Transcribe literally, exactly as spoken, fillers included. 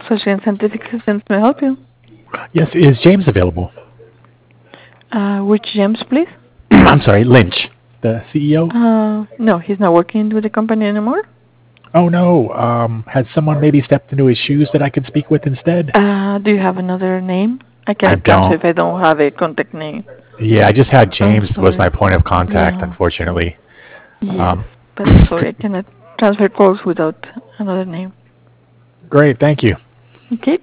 Social and Scientific Systems may I help you. Yes, is James available? Uh, which James, please? I'm sorry, Lynch, the C E O. Uh, no, he's not working with the company anymore. Oh no, um, had someone maybe stepped into his shoes that I could speak with instead? Uh, do you have another name? I I cannot transfer don't. if I don't have a contact name. Yeah, I just had I'm James was my sorry. point of contact, Yeah. unfortunately. Yes, Um, but I'm sorry, I cannot transfer calls without another name. great, thank you. Okay.